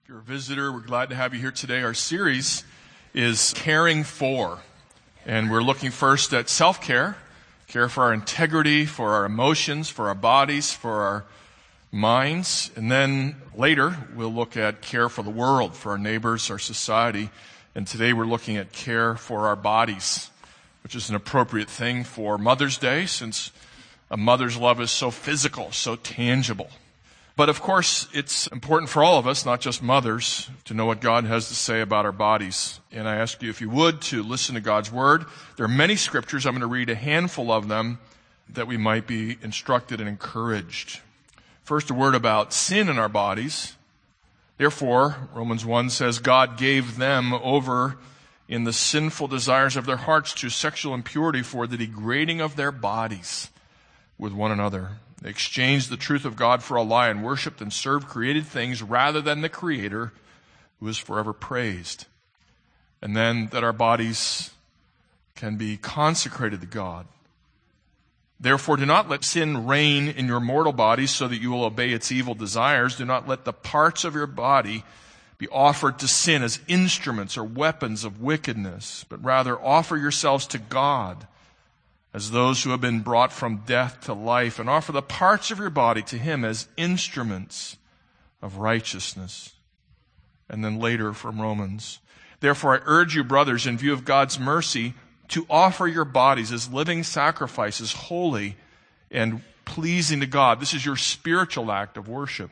If you're a visitor, we're glad to have you here today. Our series is Caring For, and we're looking first at self-care, care for our integrity, for our emotions, for our bodies, for our minds, and then later we'll look at care for the world, for our neighbors, our society, and today we're looking at care for our bodies, which is an appropriate thing for Mother's Day since a mother's love is so physical, so tangible. But of course, it's important for all of us, not just mothers, to know what God has to say about our bodies. And I ask you, if you would, to listen to God's Word. There are many scriptures. I'm going to read a handful of them that we might be instructed and encouraged. First, a word about sin in our bodies. Therefore, Romans 1 says, God gave them over in the sinful desires of their hearts to sexual impurity for the degrading of their bodies with one another. They exchanged the truth of God for a lie and worshipped and served created things rather than the Creator, who is forever praised. And then that our bodies can be consecrated to God. Therefore, do not let sin reign in your mortal bodies so that you will obey its evil desires. Do not let the parts of your body be offered to sin as instruments or weapons of wickedness, but rather offer yourselves to God as those who have been brought from death to life, and offer the parts of your body to Him as instruments of righteousness. And then later from Romans, therefore I urge you, brothers, in view of God's mercy, to offer your bodies as living sacrifices, holy and pleasing to God. This is your spiritual act of worship.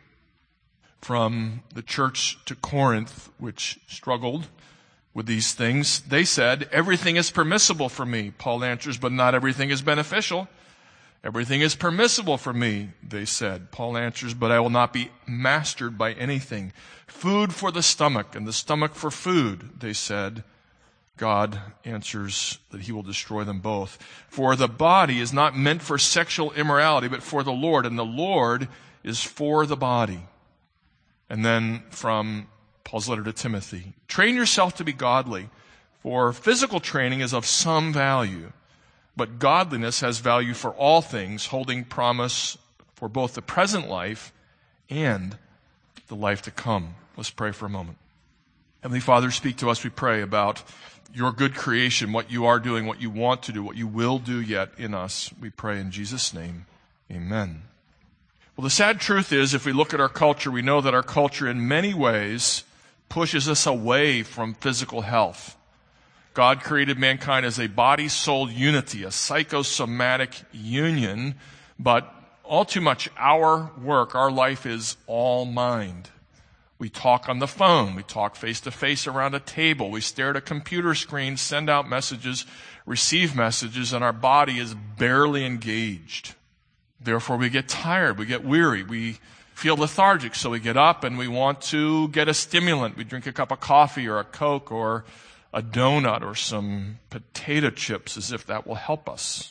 From the church to Corinth, which struggled with these things, they said, everything is permissible for me. Paul answers, but not everything is beneficial. Everything is permissible for me, they said. Paul answers, but I will not be mastered by anything. Food for the stomach and the stomach for food, they said. God answers that He will destroy them both. For the body is not meant for sexual immorality, but for the Lord, and the Lord is for the body. And then from Paul's letter to Timothy, train yourself to be godly, for physical training is of some value, but godliness has value for all things, holding promise for both the present life and the life to come. Let's pray for a moment. Heavenly Father, speak to us, we pray, about your good creation, what you are doing, what you want to do, what you will do yet in us. We pray in Jesus' name. Amen. Well, the sad truth is, if we look at our culture, we know that our culture in many ways pushes us away from physical health. God created mankind as a body-soul unity, a psychosomatic union, but all too much our work, our life is all mind. We talk on the phone, we talk face-to-face around a table, we stare at a computer screen, send out messages, receive messages, and our body is barely engaged. Therefore, we get tired, we get weary, we feel lethargic, so we get up and we want to get a stimulant. We drink a cup of coffee or a Coke or a donut or some potato chips as if that will help us.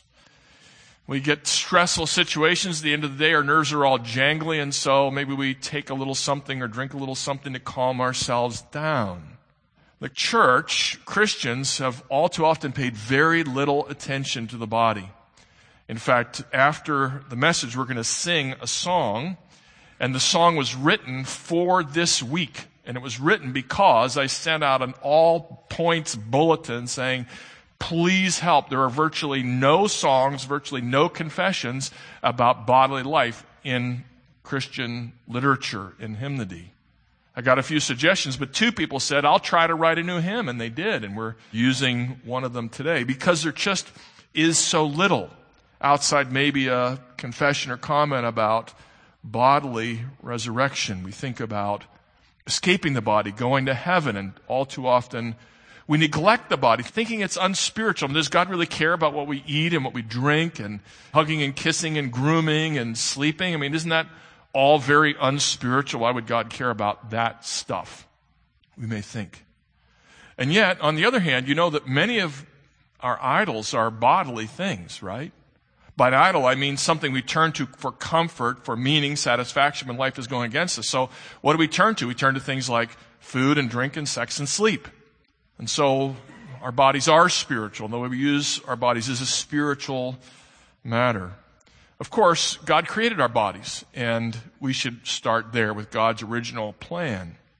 We get stressful situations. At the end of the day, our nerves are all jangly, and so maybe we take a little something or drink a little something to calm ourselves down. The church, Christians, have all too often paid very little attention to the body. In fact, after the message, we're going to sing a song. And the song was written for this week. And it was written because I sent out an all-points bulletin saying, please help. There are virtually no songs, virtually no confessions about bodily life in Christian literature, in hymnody. I got a few suggestions, but 2 people said, I'll try to write a new hymn. And they did. And we're using one of them today because there just is so little outside maybe a confession or comment about bodily resurrection. We think about escaping the body, going to heaven, and all too often we neglect the body, thinking it's unspiritual. Does God really care about what we eat and what we drink and hugging and kissing and grooming and sleeping? I mean, isn't that all very unspiritual? Why would God care about that stuff? We may think. And yet, on the other hand, you know that many of our idols are bodily things, right? By an idol, I mean something we turn to for comfort, for meaning, satisfaction when life is going against us. So what do we turn to? We turn to things like food and drink and sex and sleep. And so our bodies are spiritual. The way we use our bodies is a spiritual matter. Of course, God created our bodies, and we should start there with God's original plan.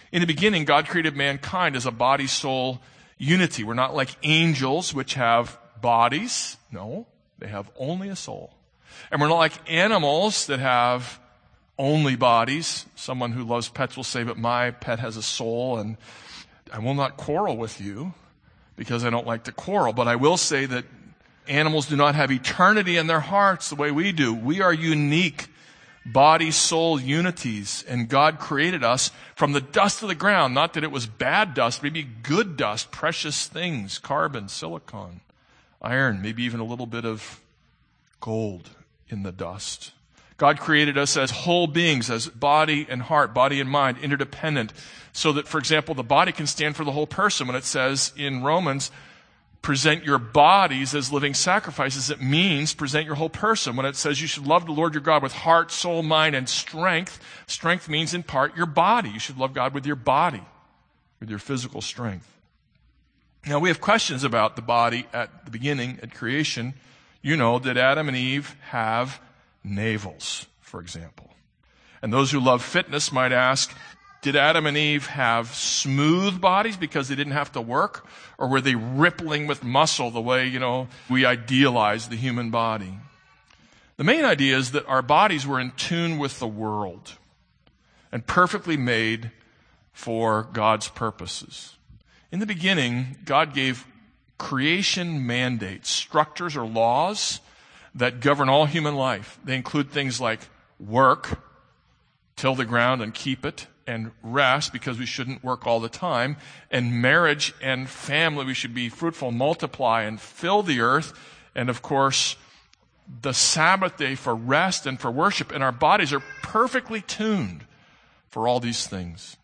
In the beginning, God created mankind as a body-soul unity. We're not like angels, which have bodies. No, they have only a soul. And we're not like animals that have only bodies. Someone who loves pets will say, but my pet has a soul, and I will not quarrel with you because I don't like to quarrel. But I will say that animals do not have eternity in their hearts the way we do. We are unique body-soul unities, and God created us from the dust of the ground. Not that it was bad dust, maybe good dust, precious things, carbon, silicon, iron, maybe even a little bit of gold in the dust. God created us as whole beings, as body and heart, body and mind, interdependent, so that, for example, the body can stand for the whole person. When it says in Romans, present your bodies as living sacrifices, it means present your whole person. When it says you should love the Lord your God with heart, soul, mind, and strength, strength means in part your body. You should love God with your body, with your physical strength. Now, we have questions about the body at the beginning, at creation. You know, did Adam and Eve have navels, for example? And those who love fitness might ask, did Adam and Eve have smooth bodies because they didn't have to work? Or were they rippling with muscle the way, we idealize the human body? The main idea is that our bodies were in tune with the world and perfectly made for God's purposes. In the beginning, God gave creation mandates, structures or laws that govern all human life. They include things like work, till the ground and keep it, and rest, because we shouldn't work all the time, and marriage and family. We should be fruitful, multiply, and fill the earth, and of course, the Sabbath day for rest and for worship. And our bodies are perfectly tuned for all these things.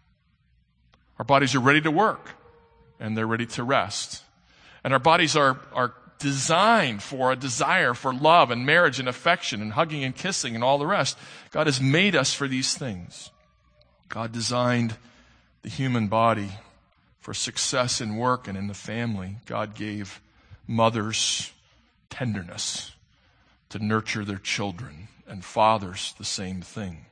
Our bodies are ready to work, and they're ready to rest. And our bodies are designed for a desire for love and marriage and affection and hugging and kissing and all the rest. God has made us for these things. God designed the human body for success in work and in the family. God gave mothers tenderness to nurture their children, and fathers the same thing.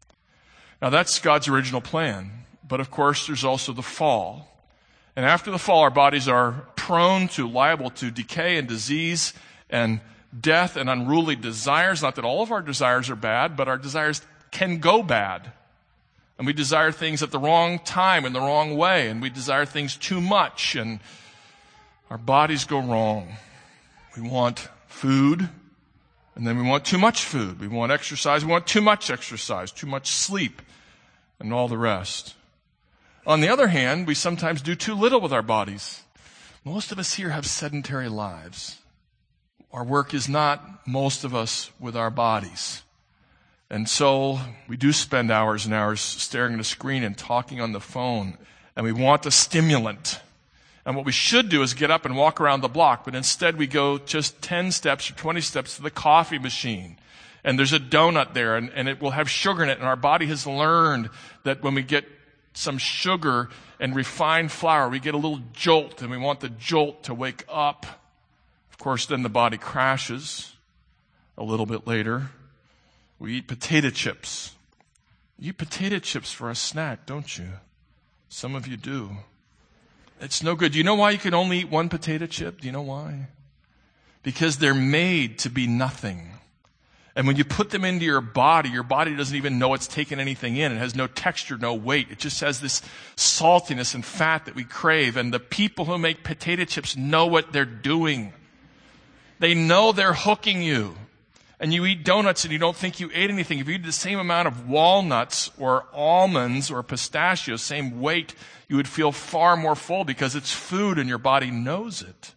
Now that's God's original plan, but of course there's also the fall. And after the fall, our bodies are prone to, liable to decay and disease and death and unruly desires. Not that all of our desires are bad, but our desires can go bad. And we desire things at the wrong time, in the wrong way, and we desire things too much, and our bodies go wrong. We want food, and then we want too much food. We want exercise, we want too much exercise, too much sleep, and all the rest. On the other hand, we sometimes do too little with our bodies. Most of us here have sedentary lives. Our work is not, most of us, with our bodies. And so we do spend hours and hours staring at a screen and talking on the phone, and we want a stimulant. And what we should do is get up and walk around the block, but instead we go just 10 steps or 20 steps to the coffee machine. And there's a donut there, and it will have sugar in it, and our body has learned that when we get some sugar and refined flour, we get a little jolt, and we want the jolt to wake up. Of course, then the body crashes a little bit later. We eat potato chips. You eat potato chips for a snack, don't you? Some of you do. It's no good. Do you know why you can only eat one potato chip? Do you know why? Because they're made to be nothing. And when you put them into your body doesn't even know it's taken anything in. It has no texture, no weight. It just has this saltiness and fat that we crave. And the people who make potato chips know what they're doing. They know they're hooking you. And you eat donuts and you don't think you ate anything. If you eat the same amount of walnuts or almonds or pistachios, same weight, you would feel far more full because it's food and your body knows it.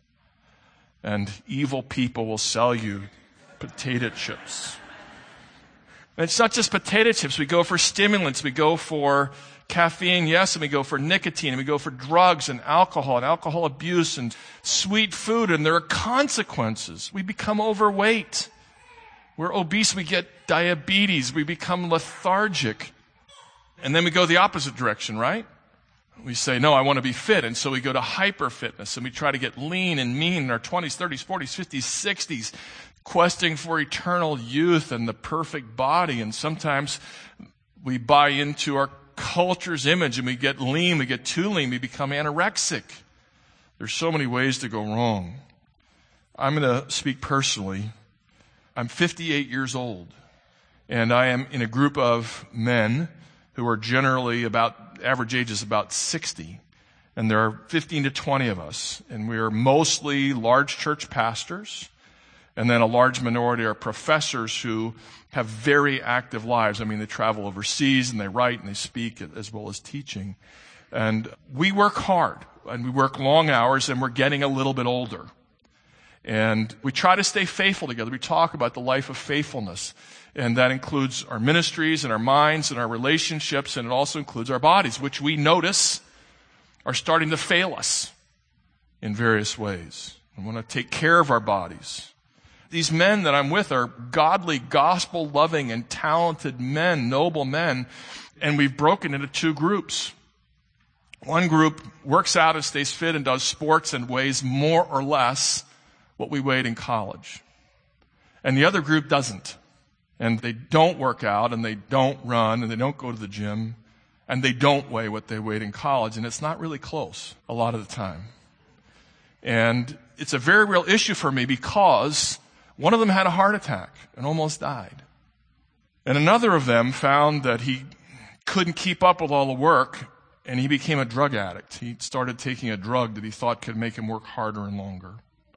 And evil people will sell you potato chips. And it's not just potato chips. We go for stimulants. We go for caffeine, yes, and we go for nicotine, and we go for drugs and alcohol abuse and sweet food, and there are consequences. We become overweight. We're obese, we get diabetes, we become lethargic. And then we go the opposite direction, right? We say, no, I want to be fit. And so we go to hyper fitness and we try to get lean and mean in our 20s, 30s, 40s, 50s, 60s, questing for eternal youth and the perfect body. And sometimes we buy into our culture's image and we get lean, we get too lean, we become anorexic. There's so many ways to go wrong. I'm going to speak personally. I'm 58 years old, and I am in a group of men who are generally average age is about 60. And there are 15 to 20 of us, and we are mostly large church pastors, and then a large minority are professors who have very active lives. I mean, they travel overseas, and they write, and they speak, as well as teaching. And we work hard, and we work long hours, and we're getting a little bit older. And we try to stay faithful together. We talk about the life of faithfulness, and that includes our ministries and our minds and our relationships, and it also includes our bodies, which we notice are starting to fail us in various ways. We want to take care of our bodies. These men that I'm with are godly, gospel-loving, and talented men, noble men, and we've broken into two groups. One group works out and stays fit and does sports and weighs more or less what we weighed in college. And the other group doesn't. And they don't work out, and they don't run, and they don't go to the gym, and they don't weigh what they weighed in college, and it's not really close a lot of the time. And it's a very real issue for me because one of them had a heart attack and almost died. And another of them found that he couldn't keep up with all the work, and he became a drug addict. He started taking a drug that he thought could make him work harder and longer.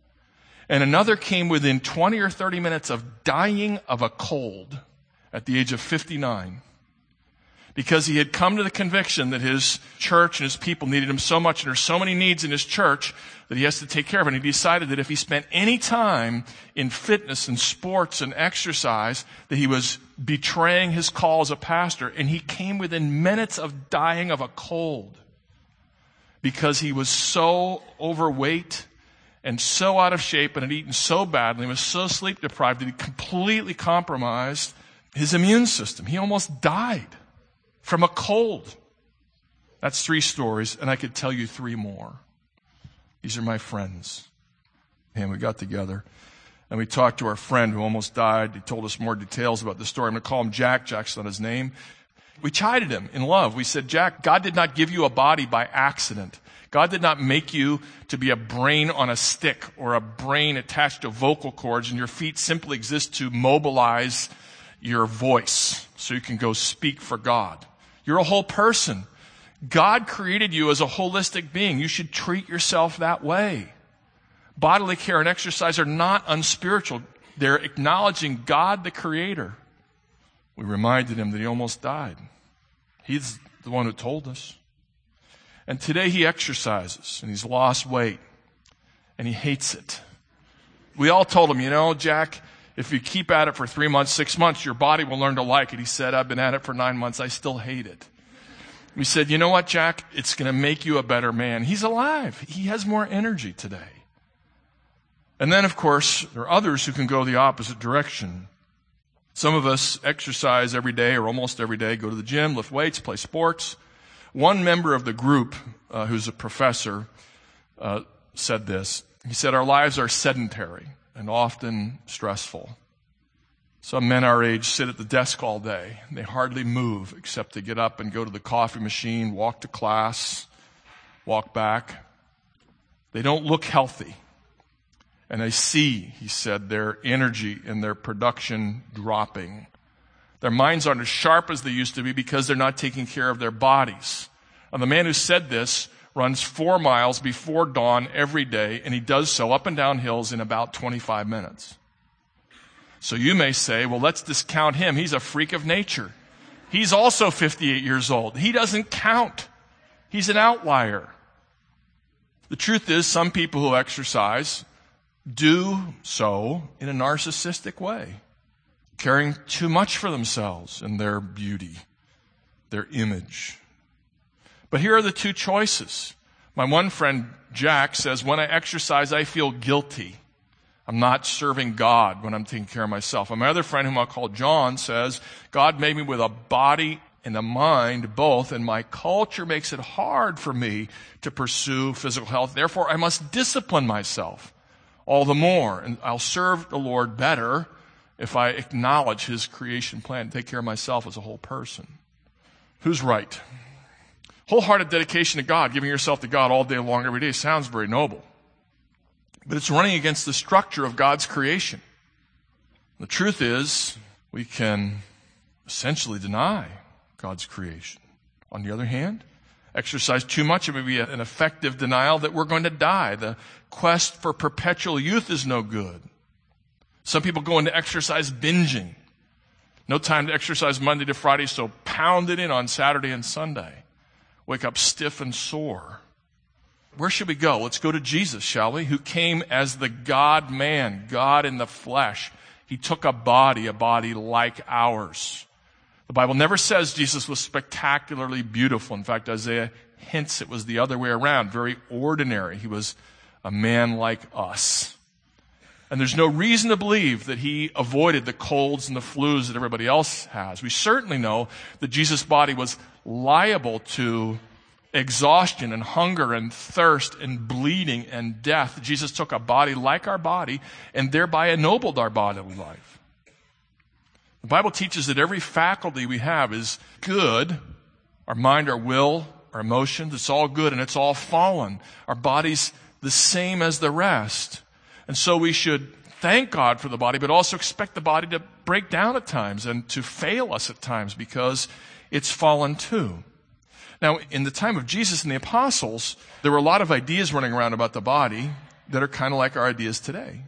And another came within 20 or 30 minutes of dying of a cold at the age of 59. Because he had come to the conviction that his church and his people needed him so much, and there's so many needs in his church that he has to take care of. And he decided that if he spent any time in fitness and sports and exercise, that he was betraying his call as a pastor. And he came within minutes of dying of a cold because he was so overweight and so out of shape and had eaten so badly and was so sleep deprived that he completely compromised his immune system. He almost died from a cold. That's 3 stories, and I could tell you 3 more. These are my friends. And we got together, and we talked to our friend who almost died. He told us more details about the story. I'm going to call him Jack. Jack's not his name. We chided him in love. We said, Jack, God did not give you a body by accident. God did not make you to be a brain on a stick or a brain attached to vocal cords, and your feet simply exist to mobilize your voice so you can go speak for God. You're a whole person. God created you as a holistic being. You should treat yourself that way. Bodily care and exercise are not unspiritual. They're acknowledging God, the Creator. We reminded him that he almost died. He's the one who told us. And today he exercises, and he's lost weight, and he hates it. We all told him, Jack, if you keep at it for 3 months, 6 months, your body will learn to like it. He said, I've been at it for 9 months. I still hate it. We said, you know what, Jack? It's going to make you a better man. He's alive. He has more energy today. And then, of course, there are others who can go the opposite direction. Some of us exercise every day or almost every day, go to the gym, lift weights, play sports. One member of the group, who's a professor, said this. He said, our lives are sedentary and often stressful. Some men our age sit at the desk all day. They hardly move except to get up and go to the coffee machine, walk to class, walk back. They don't look healthy. And I see, he said, their energy and their production dropping. Their minds aren't as sharp as they used to be because they're not taking care of their bodies. And the man who said this runs 4 miles before dawn every day, and he does so up and down hills in about 25 minutes. So you may say, well, let's discount him. He's a freak of nature. He's also 58 years old. He doesn't count. He's an outlier. The truth is, some people who exercise do so in a narcissistic way, caring too much for themselves and their beauty, their image. But here are the 2 choices. My one friend, Jack, says, when I exercise, I feel guilty. I'm not serving God when I'm taking care of myself. And my other friend, whom I'll call John, says, God made me with a body and a mind, both, and my culture makes it hard for me to pursue physical health. Therefore, I must discipline myself all the more, and I'll serve the Lord better if I acknowledge his creation plan and take care of myself as a whole person. Who's right? Wholehearted dedication to God, giving yourself to God all day long, every day, sounds very noble. But it's running against the structure of God's creation. The truth is, we can essentially deny God's creation. On the other hand, exercise too much, it may be an effective denial that we're going to die. The quest for perpetual youth is no good. Some people go into exercise binging. No time to exercise Monday to Friday, so pound it in on Saturday and Sunday. Wake up stiff and sore. Where should we go? Let's go to Jesus, shall we? Who came as the God-man, God in the flesh. He took a body like ours. The Bible never says Jesus was spectacularly beautiful. In fact, Isaiah hints it was the other way around, very ordinary. He was a man like us. And there's no reason to believe that he avoided the colds and the flus that everybody else has. We certainly know that Jesus' body was liable to exhaustion and hunger and thirst and bleeding and death. Jesus took a body like our body and thereby ennobled our bodily life. The Bible teaches that every faculty we have is good. Our mind, our will, our emotions, it's all good and it's all fallen. Our body's the same as the rest. And so we should thank God for the body, but also expect the body to break down at times and to fail us at times because it's fallen too. Now, in the time of Jesus and the apostles, there were a lot of ideas running around about the body that are kind of like our ideas today.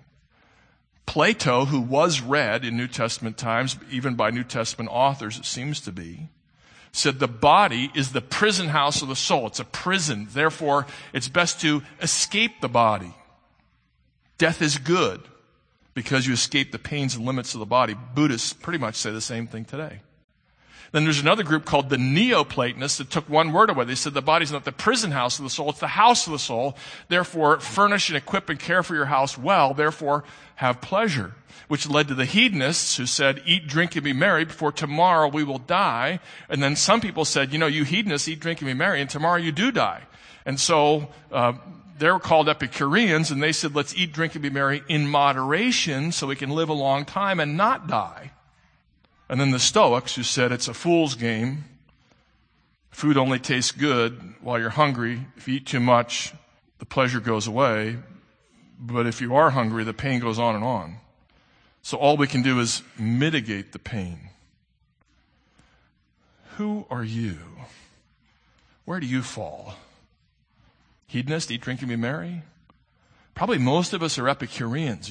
Plato, who was read in New Testament times, even by New Testament authors, it seems to be, said the body is the prison house of the soul. It's a prison. Therefore, it's best to escape the body. Death is good because you escape the pains and limits of the body. Buddhists pretty much say the same thing today. Then there's another group called the Neoplatonists that took one word away. They said the body's not the prison house of the soul, it's the house of the soul. Therefore, furnish and equip and care for your house well. Therefore, have pleasure. Which led to the hedonists who said, eat, drink, and be merry, for tomorrow we will die. And then some people said, you hedonists, eat, drink, and be merry, and tomorrow you do die. And so, they were called Epicureans, and they said, let's eat, drink, and be merry in moderation so we can live a long time and not die. And then the Stoics, who said it's a fool's game. Food only tastes good while you're hungry. If you eat too much, the pleasure goes away. But if you are hungry, the pain goes on and on. So all we can do is mitigate the pain. Who are you? Where do you fall? Hedonist, eat, drink, and be merry? Probably most of us are Epicureans,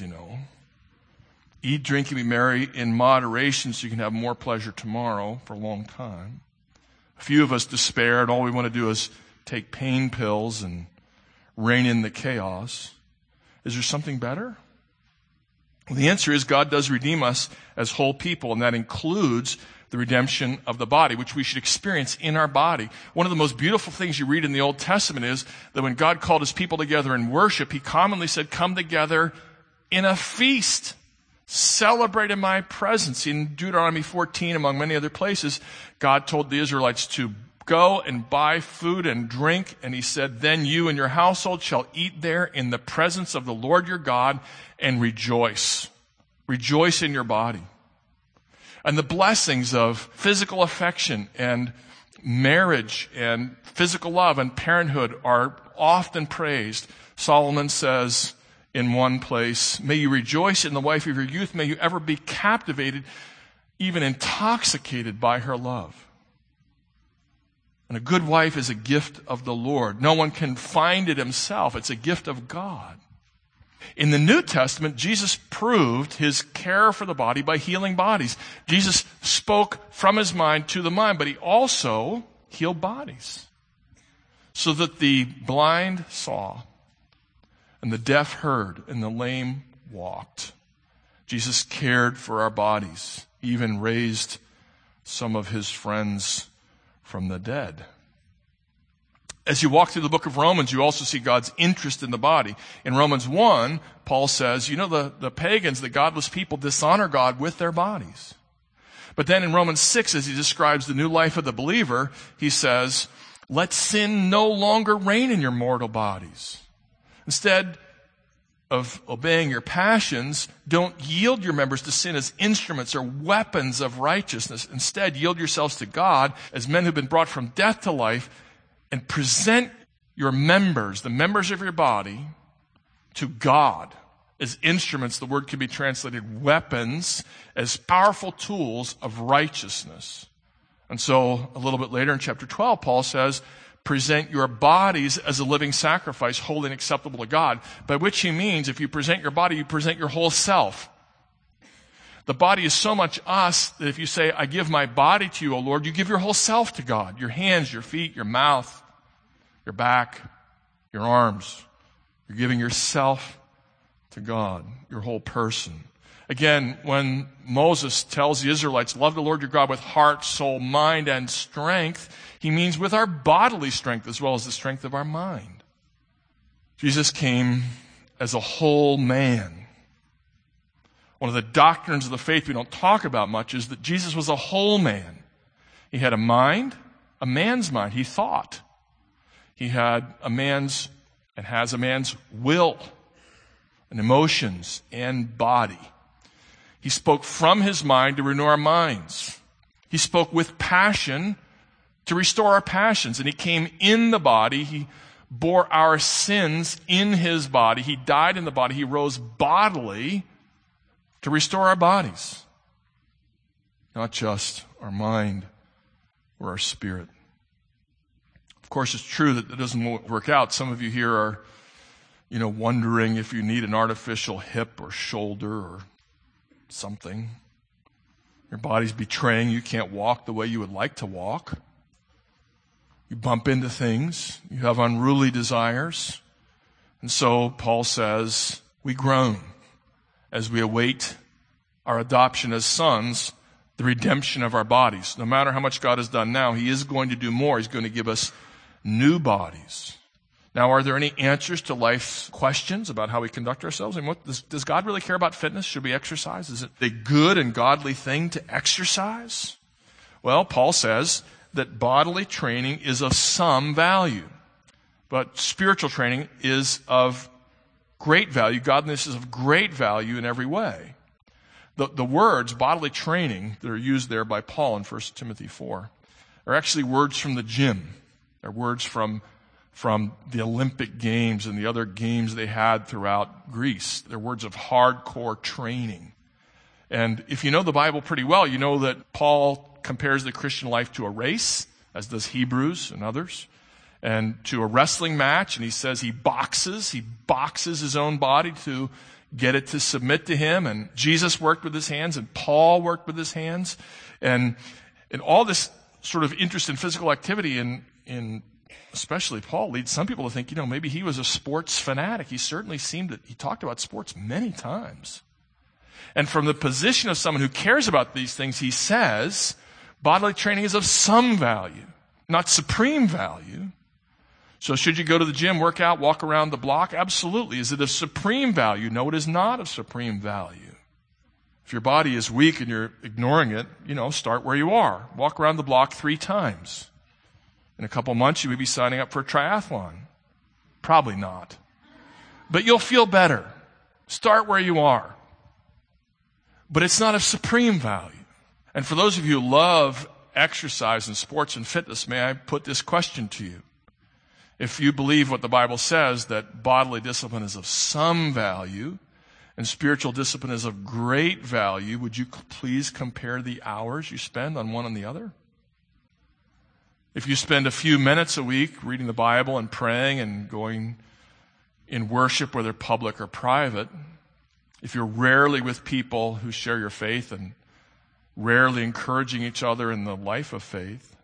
Eat, drink, and be merry in moderation so you can have more pleasure tomorrow for a long time. A few of us despair and all we want to do is take pain pills and rein in the chaos. Is there something better? Well, the answer is God does redeem us as whole people, and that includes the redemption of the body, which we should experience in our body. One of the most beautiful things you read in the Old Testament is that when God called his people together in worship, he commonly said, come together in a feast. Celebrate in my presence. In Deuteronomy 14, among many other places, God told the Israelites to go and buy food and drink, and he said, then you and your household shall eat there in the presence of the Lord your God and rejoice. Rejoice in your body. And the blessings of physical affection and marriage and physical love and parenthood are often praised. Solomon says in one place, may you rejoice in the wife of your youth. May you ever be captivated, even intoxicated by her love. And a good wife is a gift of the Lord. No one can find it himself. It's a gift of God. In the New Testament, Jesus proved his care for the body by healing bodies. Jesus spoke from his mind to the mind, but he also healed bodies so that the blind saw and the deaf heard and the lame walked. Jesus cared for our bodies, even raised some of his friends from the dead. As you walk through the book of Romans, you also see God's interest in the body. In Romans 1, Paul says, the pagans, the godless people, dishonor God with their bodies. But then in Romans 6, as he describes the new life of the believer, he says, let sin no longer reign in your mortal bodies. Instead, of obeying your passions, don't yield your members to sin as instruments or weapons of righteousness. Instead, yield yourselves to God as men who've been brought from death to life, and present your members, the members of your body, to God as instruments. The word can be translated weapons, as powerful tools of righteousness. And so a little bit later in chapter 12, Paul says, present your bodies as a living sacrifice, holy and acceptable to God, by which he means if you present your body, you present your whole self. The body is so much us that if you say, I give my body to you, O Lord, you give your whole self to God, your hands, your feet, your mouth, your back, your arms. You're giving yourself to God, your whole person. Again, when Moses tells the Israelites, love the Lord your God with heart, soul, mind, and strength, he means with our bodily strength as well as the strength of our mind. Jesus came as a whole man. One of the doctrines of the faith we don't talk about much is that Jesus was a whole man. He had a mind, a man's mind. He thought. He had a man's and has a man's will and emotions and body. He spoke from his mind to renew our minds. He spoke with passion to restore our passions. And he came in the body. He bore our sins in his body. He died in the body. He rose bodily to restore our bodies. Not just our mind or our spirit. Of course, it's true that it doesn't work out. Some of you here are, wondering if you need an artificial hip or shoulder or something. Your body's betraying you can't walk the way you would like to walk. You bump into things. You have unruly desires. And so Paul says, we groan as we await our adoption as sons, the redemption of our bodies. No matter how much God has done now, he is going to do more. He's going to give us new bodies. Now, are there any answers to life's questions about how we conduct ourselves? And does God really care about fitness? Should we exercise? Is it a good and godly thing to exercise? Well, Paul says that bodily training is of some value, but spiritual training is of great value. Godliness is of great value in every way. The words bodily training that are used there by Paul in 1 Timothy 4 are actually words from the gym. They're words from the Olympic Games and the other games they had throughout Greece. They're words of hardcore training. And if you know the Bible pretty well, you know that Paul compares the Christian life to a race, as does Hebrews and others, and to a wrestling match. And he says he boxes his own body to get it to submit to him. And Jesus worked with his hands, and Paul worked with his hands. And all this sort of interest in physical activity in especially Paul leads some people to think, maybe he was a sports fanatic. He certainly he talked about sports many times. And from the position of someone who cares about these things, he says, bodily training is of some value, not supreme value. So should you go to the gym, work out, walk around the block? Absolutely. Is it of supreme value? No, it is not of supreme value. If your body is weak and you're ignoring it, start where you are. Walk around the block 3 times. In a couple months, you may be signing up for a triathlon. Probably not. But you'll feel better. Start where you are. But it's not of supreme value. And for those of you who love exercise and sports and fitness, may I put this question to you? If you believe what the Bible says, that bodily discipline is of some value and spiritual discipline is of great value, would you please compare the hours you spend on one and the other? If you spend a few minutes a week reading the Bible and praying and going in worship, whether public or private, if you're rarely with people who share your faith and rarely encouraging each other in the life of faith,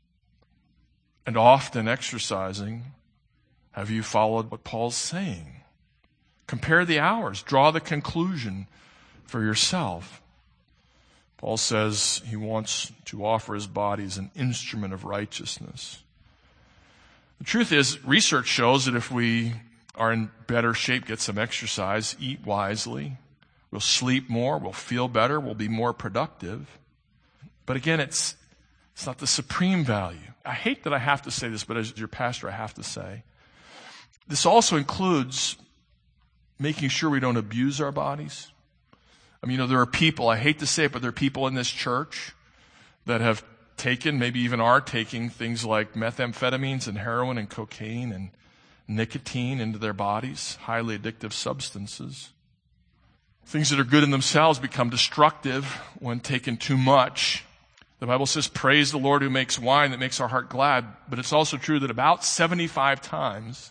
and often exercising, have you followed what Paul's saying? Compare the hours. Draw the conclusion for yourself. Paul says he wants to offer his body as an instrument of righteousness. The truth is, research shows that if we are in better shape, get some exercise, eat wisely, we'll sleep more, we'll feel better, we'll be more productive. But again, it's not the supreme value. I hate that I have to say this, but as your pastor, I have to say, this also includes making sure we don't abuse our bodies. I mean, there are people, I hate to say it, but there are people in this church that have taken, maybe even are taking things like methamphetamines and heroin and cocaine and nicotine into their bodies, highly addictive substances. Things that are good in themselves become destructive when taken too much. The Bible says, praise the Lord who makes wine that makes our heart glad. But it's also true that about 75 times,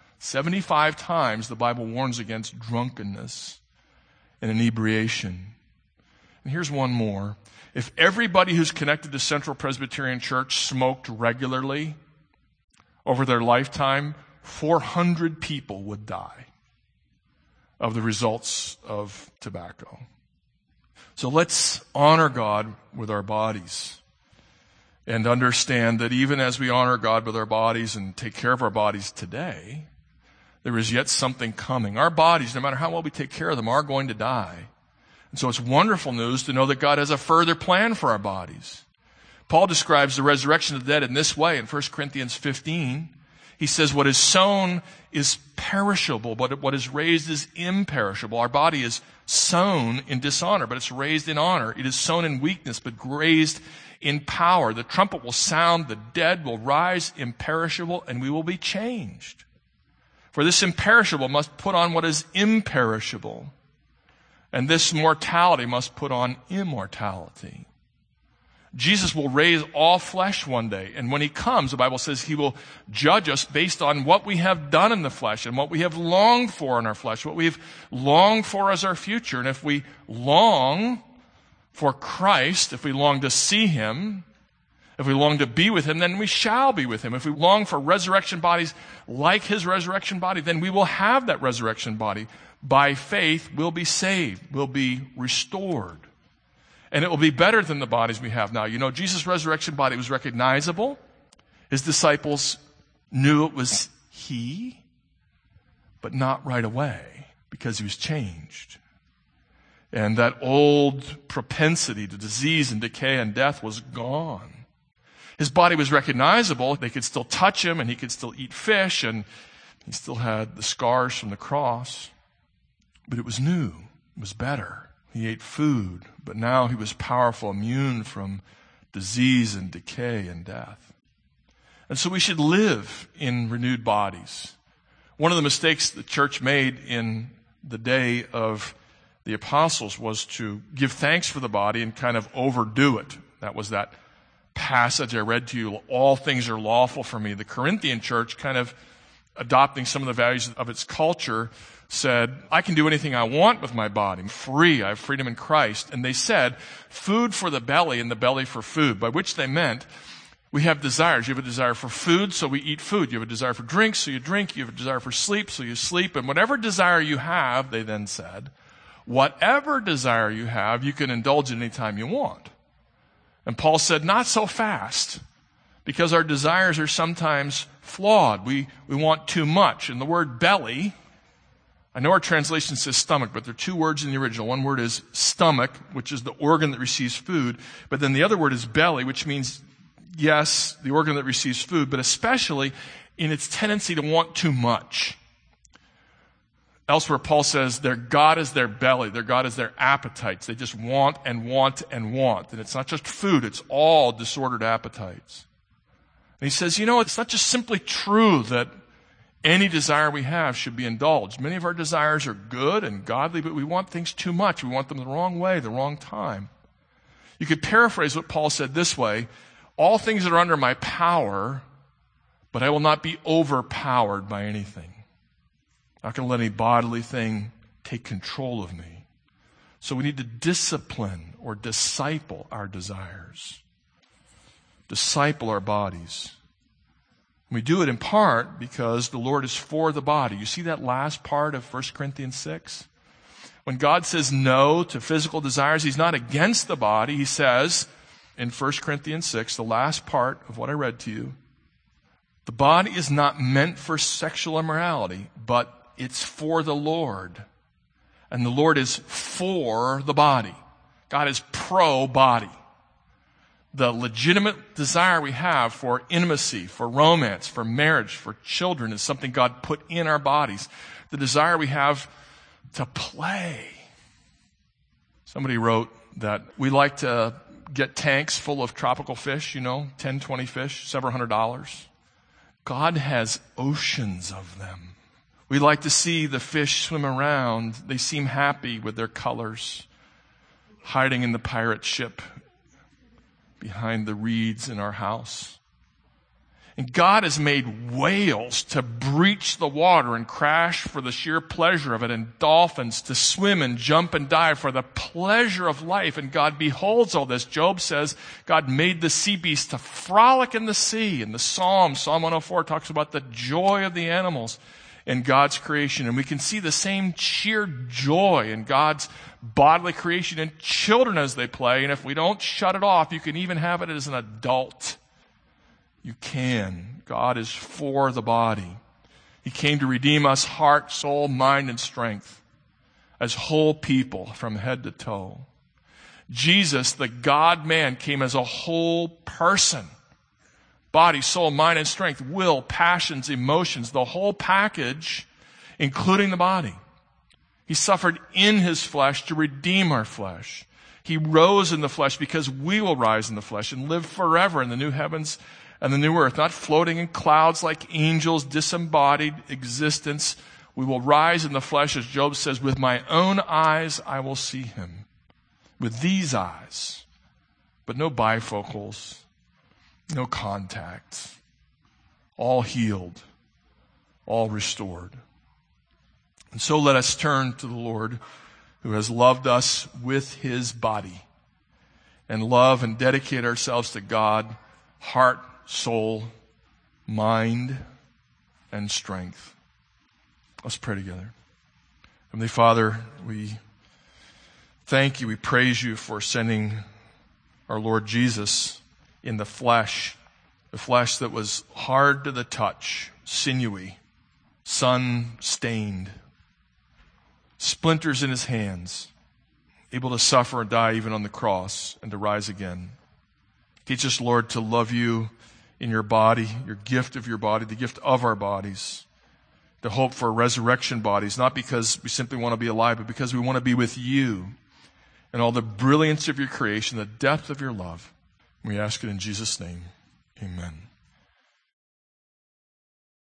the Bible warns against drunkenness and inebriation. And here's one more. If everybody who's connected to Central Presbyterian Church smoked regularly over their lifetime, 400 people would die of the results of tobacco. So let's honor God with our bodies and understand that even as we honor God with our bodies and take care of our bodies today, there is yet something coming. Our bodies, no matter how well we take care of them, are going to die. And so it's wonderful news to know that God has a further plan for our bodies. Paul describes the resurrection of the dead in this way in 1 Corinthians 15. He says, what is sown is perishable, but what is raised is imperishable. Our body is sown in dishonor, but it's raised in honor. It is sown in weakness, but raised in power. The trumpet will sound, the dead will rise imperishable, and we will be changed. For this imperishable must put on what is imperishable, and this mortality must put on immortality. Jesus will raise all flesh one day, and when he comes, the Bible says he will judge us based on what we have done in the flesh and what we have longed for in our flesh, what we've longed for as our future. And if we long for Christ, if we long to see him, if we long to be with him, then we shall be with him. If we long for resurrection bodies like his resurrection body, then we will have that resurrection body. By faith, we'll be saved, we'll be restored. And it will be better than the bodies we have now. You know, Jesus' resurrection body was recognizable. His disciples knew it was he, but not right away because he was changed. And that old propensity to disease and decay and death was gone. His body was recognizable. They could still touch him and he could still eat fish and he still had the scars from the cross. But it was new. It was better. He ate food, but now he was powerful, immune from disease and decay and death. And so we should live in renewed bodies. One of the mistakes the church made in the day of the apostles was to give thanks for the body and kind of overdo it. That was that passage I read to you, all things are lawful for me. The Corinthian church, kind of adopting some of the values of its culture, said, I can do anything I want with my body. I'm free. I have freedom in Christ. And they said, food for the belly and the belly for food, by which they meant we have desires. You have a desire for food, so we eat food. You have a desire for drink, so you drink. You have a desire for sleep, so you sleep. And whatever desire you have, they then said, whatever desire you have, you can indulge in any time you want. And Paul said, not so fast, because our desires are sometimes flawed. We want too much. And the word belly, I know our translation says stomach, but there are two words in the original. One word is stomach, which is the organ that receives food. But then the other word is belly, which means, yes, the organ that receives food, but especially in its tendency to want too much. Elsewhere, Paul says their God is their belly. Their God is their appetites. They just want and want and want. And it's not just food. It's all disordered appetites. And he says, you know, it's not just simply true that any desire we have should be indulged. Many of our desires are good and godly, but we want things too much. We want them the wrong way, the wrong time. You could paraphrase what Paul said this way: all things are under my power, but I will not be overpowered by anything. I'm not going to let any bodily thing take control of me. So we need to discipline or disciple our desires. Disciple our bodies. We do it in part because the Lord is for the body. You see that last part of 1 Corinthians 6? When God says no to physical desires, he's not against the body. He says in 1 Corinthians 6, the last part of what I read to you, the body is not meant for sexual immorality, but it's for the Lord. And the Lord is for the body. God is pro-body. The legitimate desire we have for intimacy, for romance, for marriage, for children is something God put in our bodies. The desire we have to play. Somebody wrote that we like to get tanks full of tropical fish, 10, 20 fish, several $100s. God has oceans of them. We like to see the fish swim around. They seem happy with their colors, hiding in the pirate ship behind the reeds in our house. And God has made whales to breach the water and crash for the sheer pleasure of it, and dolphins to swim and jump and dive for the pleasure of life. And God beholds all this. Job says God made the sea beasts to frolic in the sea. And the Psalm 104, talks about the joy of the animals in God's creation. And we can see the same sheer joy in God's bodily creation in children as they play. And if we don't shut it off, you can even have it as an adult. You can. God is for the body. He came to redeem us heart, soul, mind, and strength as whole people from head to toe. Jesus, the God-man, came as a whole person. Body, soul, mind, and strength, will, passions, emotions, the whole package, including the body. He suffered in his flesh to redeem our flesh. He rose in the flesh because we will rise in the flesh and live forever in the new heavens and the new earth, not floating in clouds like angels, disembodied existence. We will rise in the flesh, as Job says, with my own eyes I will see him. With these eyes. But no bifocals, no contact. All healed, all restored. And so let us turn to the Lord, who has loved us with his body, and love and dedicate ourselves to God, heart, soul, mind, and strength. Let's pray together. Heavenly Father, we thank you, we praise you for sending our Lord Jesus in the flesh that was hard to the touch, sinewy, sun-stained, splinters in his hands, able to suffer and die even on the cross and to rise again. Teach us, Lord, to love you in your body, your gift of your body, the gift of our bodies, to hope for resurrection bodies, not because we simply want to be alive, but because we want to be with you and all the brilliance of your creation, the depth of your love. We ask it in Jesus' name. Amen.